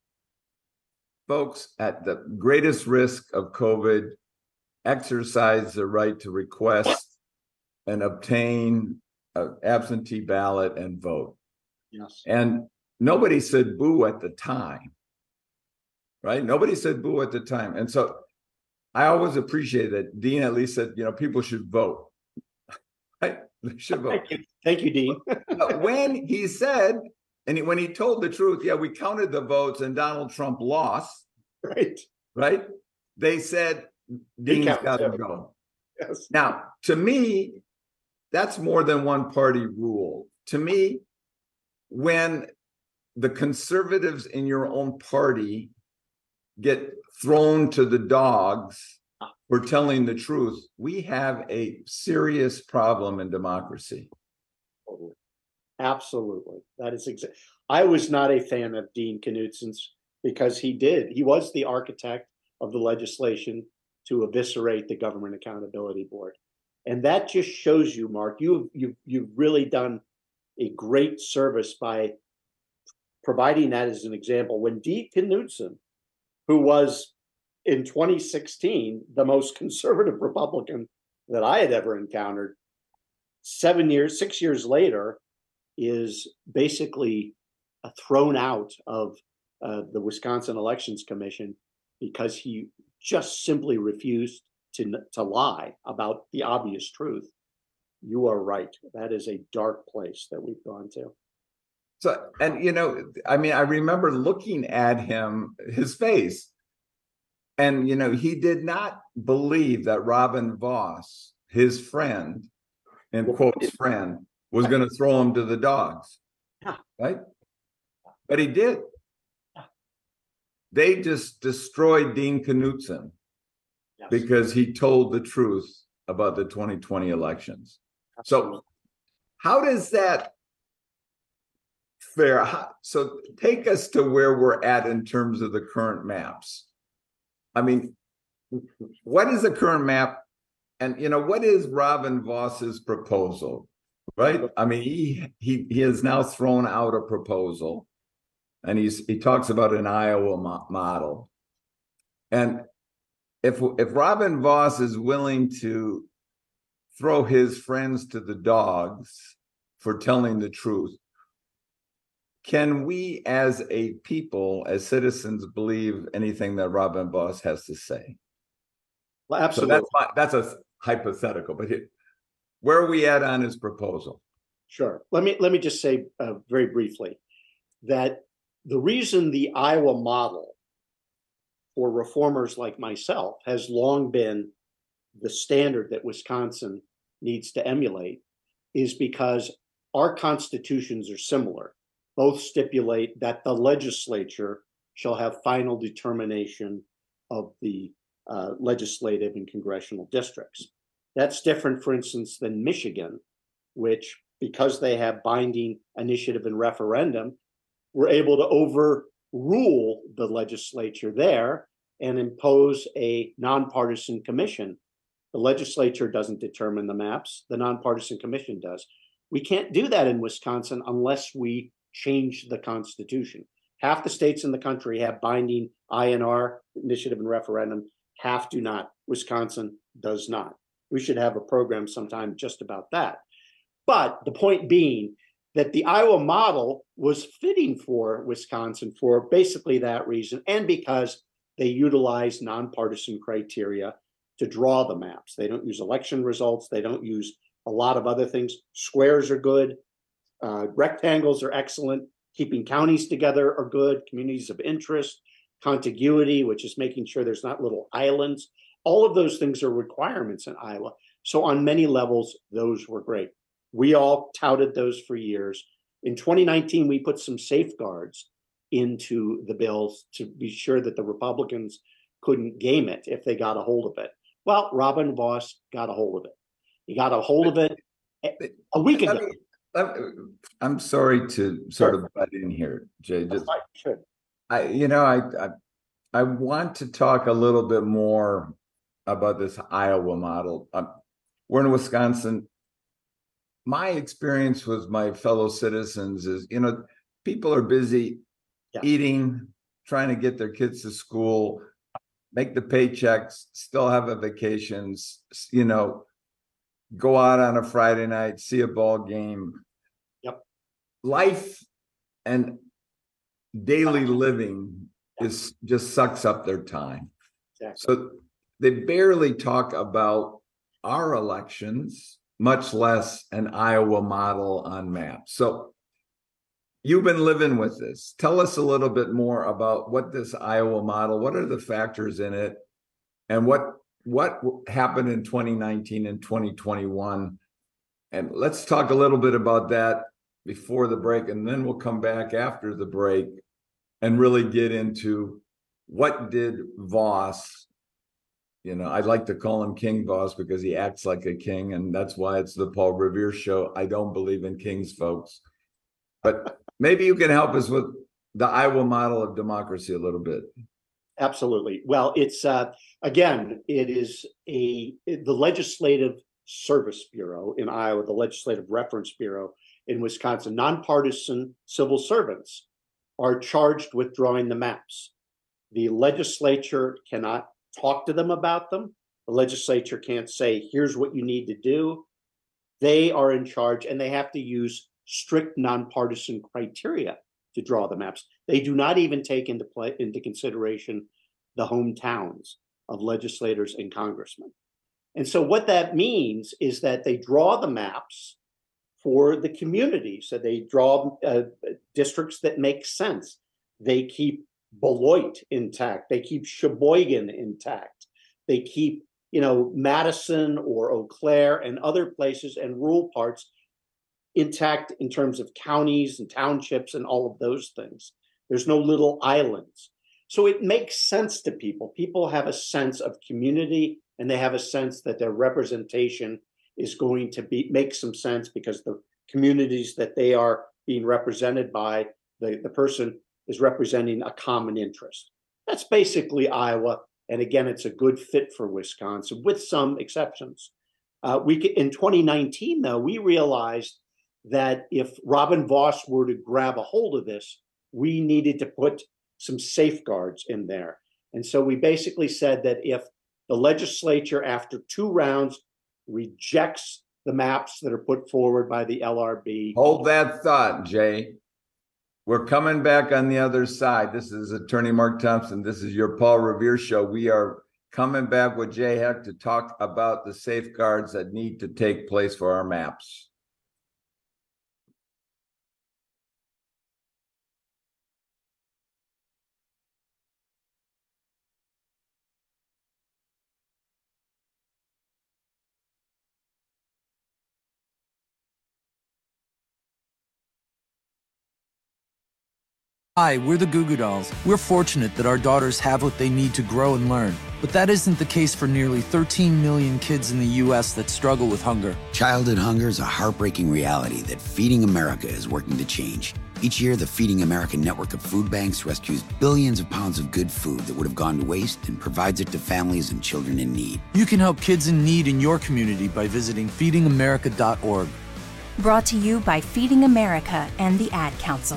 folks at the greatest risk of COVID exercise the right to request and obtain an absentee ballot and vote. Yes. And nobody said boo at the time, right? Nobody said boo at the time. And so I always appreciate that Dean at least said, you know, people should vote. Right? They should vote. Thank you, Thank you Dean. But when he said, and when he told the truth, yeah, we counted the votes and Donald Trump lost. Right. Right. They said, Dean's got to go. Yes. Now, to me, that's more than one party rule. To me, when the conservatives in your own party get thrown to the dogs for telling the truth, we have a serious problem in democracy. Absolutely. That is exactly. I was not a fan of Dean Knutson's because he did. He was the architect of the legislation to eviscerate the Government Accountability Board. And that just shows you, Mark, you've, you've, you've really done a great service by providing that as an example. When Dean Knutson, who was in twenty sixteen the most conservative Republican that I had ever encountered, seven years, six years later, is basically uh, thrown out of uh, the Wisconsin Elections Commission because he just simply refused to, to lie about the obvious truth. You are right. That is a dark place that we've gone to. So, and you know, I mean, I remember looking at him, his face, and you know, he did not believe that Robin Vos, his friend, in quotes, friend, was going to throw him to the dogs, right? But he did. They just destroyed Dean Knutson yes. because he told the truth about the twenty twenty elections. Absolutely. So how does that fare? How, so take us to where we're at in terms of the current maps. I mean, what is the current map? And, you know, what is Robin Voss's proposal, right? I mean, he he he has now thrown out a proposal. And he's he talks about an Iowa mo- model. And if if Robin Vos is willing to throw his friends to the dogs for telling the truth, can we as a people, as citizens, believe anything that Robin Vos has to say? Well, absolutely. So that's, my, that's a hypothetical, but he, where are we at on his proposal? Sure. Let me let me just say uh, very briefly that the reason the Iowa model for reformers like myself has long been the standard that Wisconsin needs to emulate is because our constitutions are similar. Both stipulate that the legislature shall have final determination of the uh, legislative and congressional districts. That's different, for instance, than Michigan, which, because they have binding initiative and referendum, were able to overrule the legislature there and impose a nonpartisan commission. The legislature doesn't determine the maps, the nonpartisan commission does. We can't do that in Wisconsin unless we change the Constitution. Half the states in the country have binding I N R, initiative and referendum, half do not. Wisconsin does not. We should have a program sometime just about that. But the point being that the Iowa model was fitting for Wisconsin for basically that reason, and because they utilize nonpartisan criteria to draw the maps. They don't use election results. They don't use a lot of other things. Squares are good. Uh, rectangles are excellent. Keeping counties together are good. Communities of interest, contiguity, which is making sure there's not little islands. All of those things are requirements in Iowa. So on many levels, those were great. We all touted those for years. In twenty nineteen, we put some safeguards into the bills to be sure that the Republicans couldn't game it if they got a hold of it. Well, Robin Vos got a hold of it. He got a hold of it a week ago. I'm sorry to sort of butt in here, Jay. Just, sure. I, you know, I, I, I want to talk a little bit more about this Iowa model. Um, we're in Wisconsin. My experience with my fellow citizens is, you know, people are busy yeah. eating, trying to get their kids to school, make the paychecks, still have a vacations, you know, go out on a Friday night, see a ball game. Yep. Life and daily living is just sucks up their time. Exactly. So they barely talk about our elections, much less an Iowa model on maps. So you've been living with this. Tell us a little bit more about what this Iowa model, what are the factors in it, and what what happened in twenty nineteen and twenty twenty-one. And let's talk a little bit about that before the break, and then we'll come back after the break and really get into what did Vos, you know, I'd like to call him King Vos because he acts like a king, and that's why it's the Paul Revere Show. I don't believe in kings, folks. But maybe you can help us with the Iowa model of democracy a little bit. Absolutely. Well, it's, uh, again, it is a, the Legislative Service Bureau in Iowa, the Legislative Reference Bureau in Wisconsin, nonpartisan civil servants are charged with drawing the maps. The legislature cannot talk to them about them. The legislature can't say, here's what you need to do. They are in charge, and they have to use strict nonpartisan criteria to draw the maps. They do not even take into play into consideration the hometowns of legislators and congressmen. And so what that means is that they draw the maps for the community. So they draw uh, districts that make sense. They keep Beloit intact. They keep Sheboygan intact. They keep, you know, Madison or Eau Claire and other places and rural parts intact in terms of counties and townships and all of those things. There's no little islands. So it makes sense to people. People have a sense of community, and they have a sense that their representation is going to be make some sense because the communities that they are being represented by, the, the person is representing a common interest. That's basically Iowa. And again, it's a good fit for Wisconsin with some exceptions. Uh, we in twenty nineteen, though, we realized that if Robin Vos were to grab a hold of this, we needed to put some safeguards in there. And so we basically said that if the legislature, after two rounds, rejects the maps that are put forward by the L R B. Hold that thought, Jay. We're coming back on the other side. This is Attorney Mark Thompson. This is your Paul Revere Show. We are coming back with Jay Heck to talk about the safeguards that need to take place for our maps. Hi, we're the Goo Goo Dolls. We're fortunate that our daughters have what they need to grow and learn. But that isn't the case for nearly thirteen million kids in the U S that struggle with hunger. Childhood hunger is a heartbreaking reality that Feeding America is working to change. Each year, the Feeding America network of food banks rescues billions of pounds of good food that would have gone to waste and provides it to families and children in need. You can help kids in need in your community by visiting feeding america dot org. Brought to you by Feeding America and the Ad Council.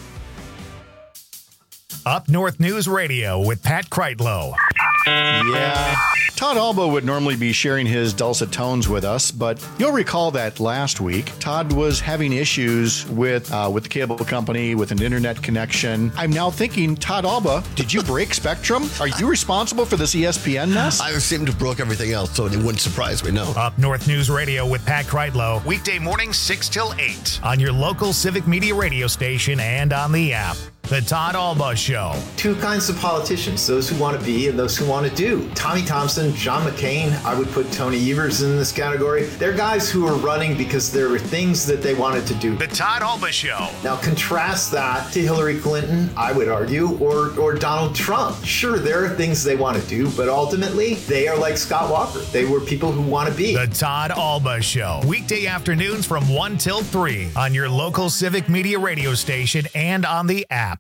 Up North News Radio with Pat Kreitlow. Yeah. Todd Alba would normally be sharing his dulcet tones with us, but you'll recall that last week, Todd was having issues with uh, with the cable company, with an internet connection. I'm now thinking, Todd Alba, did you break Spectrum? Are you responsible for this E S P N mess? I seem to have broke everything else, so it wouldn't surprise me, no. Up North News Radio with Pat Kreitlow, weekday mornings six till eight on your local Civic Media radio station and on the app. The Todd Alba Show. Two kinds of politicians, those who want to be and those who want to do. Tommy Thompson, John McCain, I would put Tony Evers in this category. They're guys who are running because there were things that they wanted to do. The Todd Alba Show. Now contrast that to Hillary Clinton, I would argue, or, or Donald Trump. Sure, there are things they want to do, but ultimately they are like Scott Walker. They were people who want to be. The Todd Alba Show. Weekday afternoons from one till three on your local Civic Media radio station and on the app.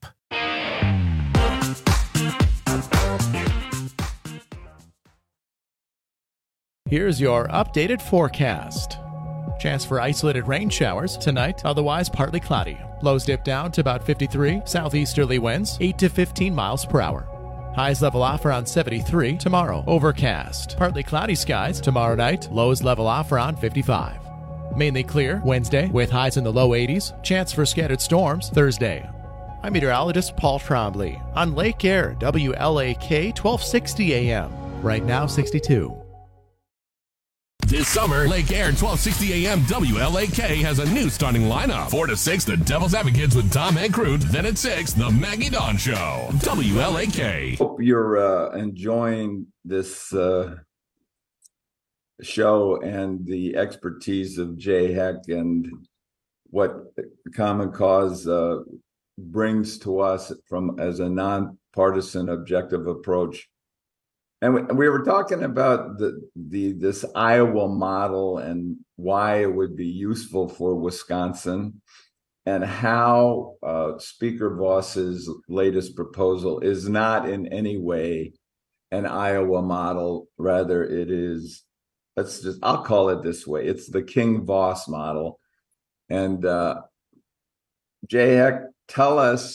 Here's your updated forecast. Chance for isolated rain showers tonight, otherwise partly cloudy. Lows dip down to about fifty-three, southeasterly winds, eight to fifteen miles per hour. Highs level off around seventy-three tomorrow. Overcast, partly cloudy skies tomorrow night. Lows level off around fifty-five. Mainly clear Wednesday with highs in the low eighties. Chance for scattered storms Thursday. I'm meteorologist Paul Trombley on Lake Air, W L A K twelve sixty A M. Right now sixty-two. This summer, Lake Air twelve sixty A M W L A K has a new starting lineup. four to six, the Devil's Advocates with Tom Ankroot. Then at six, the Maggie Dawn Show. W L A K. Hope you're uh, enjoying this uh, show and the expertise of Jay Heck and what Common Cause uh, brings to us from as a nonpartisan, objective approach. And we, we were talking about the the this Iowa model and why it would be useful for Wisconsin, and how uh, Speaker Voss's latest proposal is not in any way an Iowa model. Rather, it is, let's just, I'll call it this way. It's the King Voss model. And uh, Jay Heck, tell us,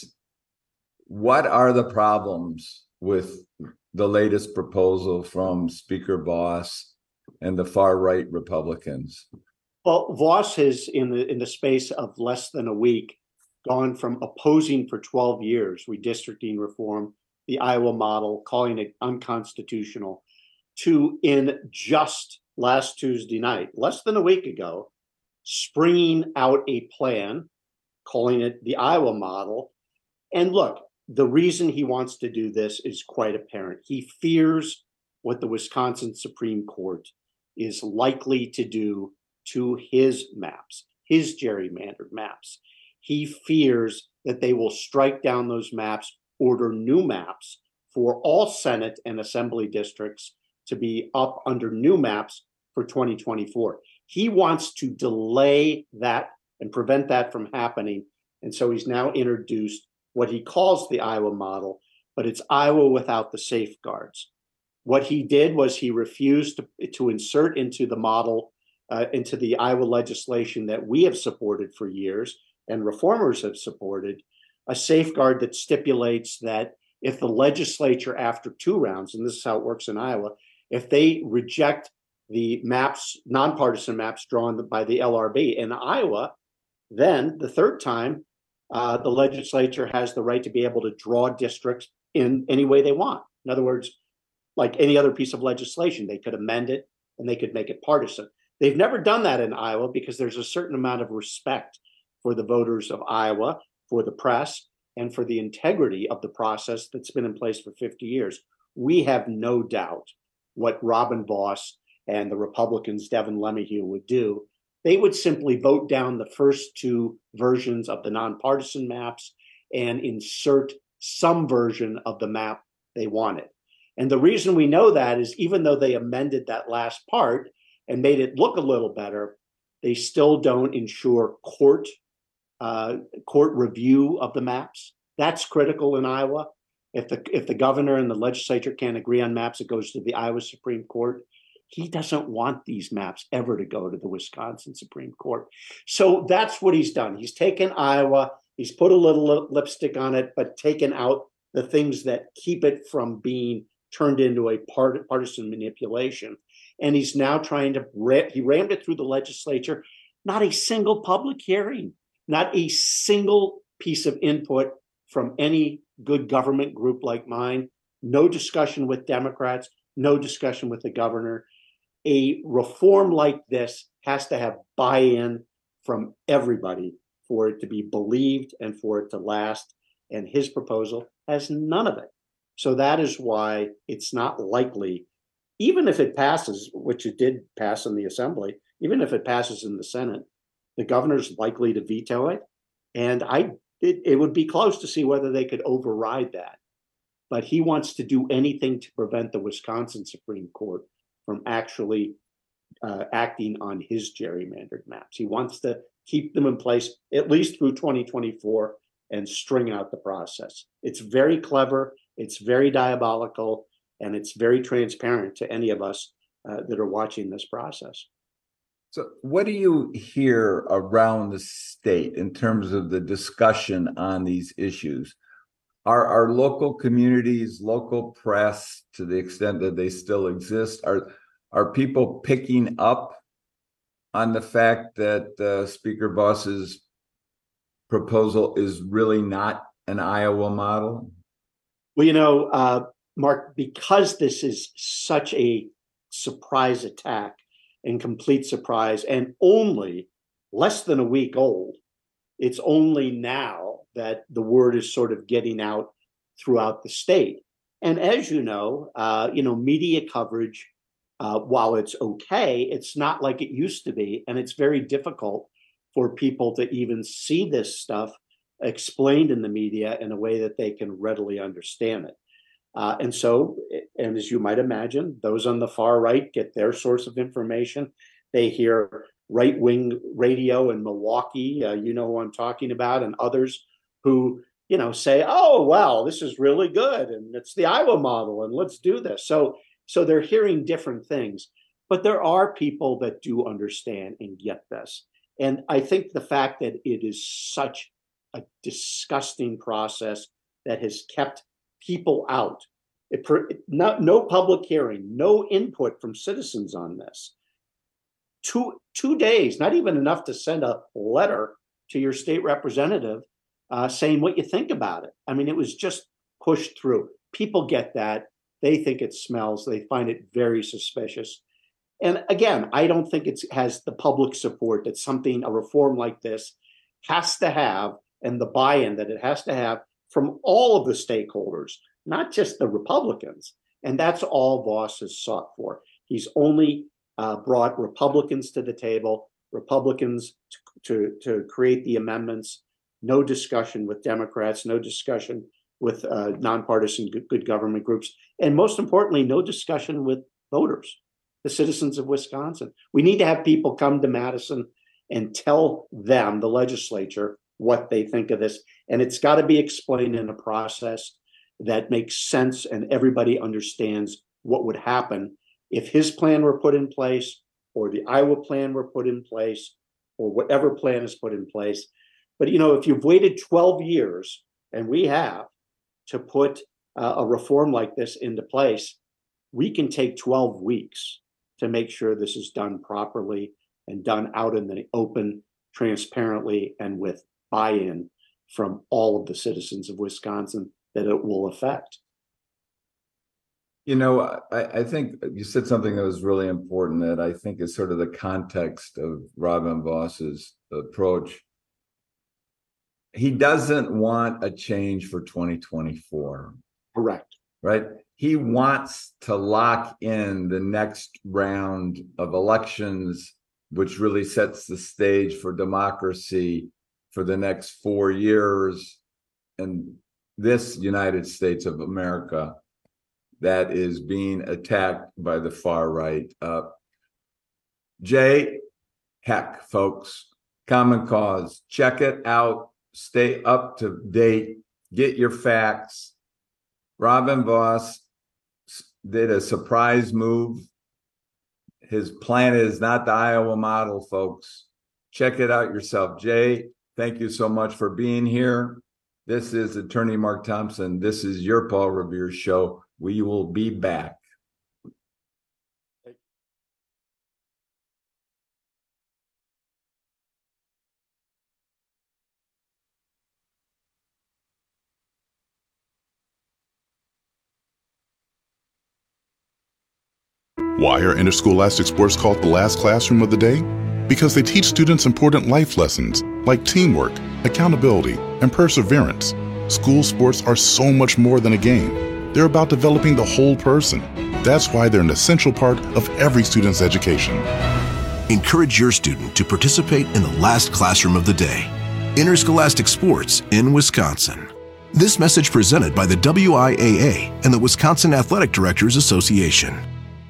what are the problems with the latest proposal from Speaker Voss and the far right Republicans? Well, Voss has, in the in the space of less than a week, gone from opposing for twelve years redistricting reform, the Iowa model, calling it unconstitutional, to in just last Tuesday night, less than a week ago, springing out a plan, calling it the Iowa model. And look, the reason he wants to do this is quite apparent. He fears what the Wisconsin Supreme Court is likely to do to his maps, his gerrymandered maps. He fears that they will strike down those maps, order new maps for all Senate and Assembly districts to be up under new maps for twenty twenty-four. He wants to delay that and prevent that from happening. And so he's now introduced what he calls the Iowa model, but it's Iowa without the safeguards. What he did was he refused to, to insert into the model, uh, into the Iowa legislation that we have supported for years and reformers have supported, a safeguard that stipulates that if the legislature, after two rounds, and this is how it works in Iowa, if they reject the maps, nonpartisan maps drawn by the L R B in Iowa, then the third time, uh, the legislature has the right to be able to draw districts in any way they want. In other words, like any other piece of legislation, they could amend it and they could make it partisan. They've never done that in Iowa because there's a certain amount of respect for the voters of Iowa, for the press, and for the integrity of the process that's been in place for fifty years. We have no doubt what Robin Voss and the Republicans, Devin LeMahieu, would do. They would simply vote down the first two versions of the nonpartisan maps and insert some version of the map they wanted. And the reason we know that is even though they amended that last part and made it look a little better, they still don't ensure court uh, court review of the maps. That's critical in Iowa. If the if the governor and the legislature can't agree on maps, it goes to the Iowa Supreme Court. He doesn't want these maps ever to go to the Wisconsin Supreme Court. So that's what he's done. He's taken Iowa, he's put a little lipstick on it, but taken out the things that keep it from being turned into a part, partisan manipulation. And he's now trying to, he rammed it through the legislature, not a single public hearing, not a single piece of input from any good government group like mine, no discussion with Democrats, no discussion with the governor. A reform like this has to have buy-in from everybody for it to be believed and for it to last. and his proposal has none of it. So that is why it's not likely, even if it passes, which it did pass in the Assembly, even if it passes in the Senate, the governor's likely to veto it. And I, it, it would be close to see whether they could override that. But he wants to do anything to prevent the Wisconsin Supreme Court from actually uh, acting on his gerrymandered maps. He wants to keep them in place at least through twenty twenty-four and string out the process. It's very clever, it's very diabolical, and it's very transparent to any of us uh, that are watching this process. So what do you hear around the state in terms of the discussion on these issues? Are our local communities, local press, to the extent that they still exist, are are people picking up on the fact that uh, Speaker Vos's proposal is really not an Iowa model? Well, you know, uh, Mark, because this is such a surprise attack and complete surprise and only less than a week old, it's only now that the word is sort of getting out throughout the state. And as you know, uh, you know, media coverage, uh, while it's okay, it's not like it used to be. And it's very difficult for people to even see this stuff explained in the media in a way that they can readily understand it. Uh, and so, and as you might imagine, those on the far right get their source of information. They hear right-wing radio in Milwaukee, uh, you know who I'm talking about, and others who, you know, say, oh, well, this is really good, and it's the Iowa model, and let's do this. So, so they're hearing different things, but there are people that do understand and get this. And I think the fact that it is such a disgusting process that has kept people out, it, no, no public hearing, no input from citizens on this. Two, two days, not even enough to send a letter to your state representative uh, saying what you think about it. I mean, it was just pushed through. People get that. They think it smells. They find it very suspicious. And again, I don't think it has the public support that something, a reform like this has to have, and the buy-in that it has to have from all of the stakeholders, not just the Republicans. And that's all Vos has sought for. He's only uh, brought Republicans to the table, Republicans to, to, to create the amendments, no discussion with Democrats, no discussion with uh, nonpartisan good, good government groups, and most importantly, no discussion with voters, the citizens of Wisconsin. We need to have people come to Madison and tell them, the legislature, what they think of this. And it's got to be explained in a process that makes sense and everybody understands what would happen if his plan were put in place, or the Iowa plan were put in place, or whatever plan is put in place. But, you know, if you've waited twelve years, and we have, to put uh, a reform like this into place, we can take twelve weeks to make sure this is done properly and done out in the open, transparently, and with buy-in from all of the citizens of Wisconsin that it will affect. You know, I, I think you said something that was really important that I think is sort of the context of Robin Vos's approach. He doesn't want a change for twenty twenty-four. Correct. Right? He wants to lock in the next round of elections, which really sets the stage for democracy for the next four years in this United States of America that is being attacked by the far right. Uh, Jay, heck, folks, Common Cause, check it out. Stay up to date, get your facts. Robin Vos did a surprise move. His plan is not the Iowa model, folks. Check it out yourself. Jay, thank you so much for being here. This is Attorney Mark Thompson. This is your Paul Revere Show. We will be back. Why are interscholastic sports called the last classroom of the day? Because they teach students important life lessons like teamwork, accountability, and perseverance. School sports are so much more than a game. They're about developing the whole person. That's why they're an essential part of every student's education. Encourage your student to participate in the last classroom of the day. Interscholastic Sports in Wisconsin. This message presented by the W I A A and the Wisconsin Athletic Directors Association.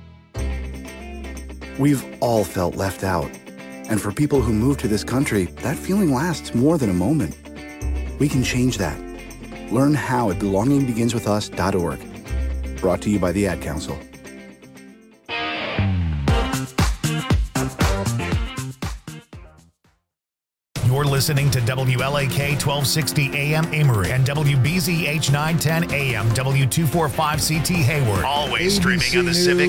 We've all felt left out. And for people who move to this country, that feeling lasts more than a moment. We can change that. Learn how at belonging begins with us dot org. Brought to you by the Ad Council. You're listening to W L A K twelve sixty A M Amory and W B Z H nine ten A M W two forty-five C T Hayward. Always streaming on the Civic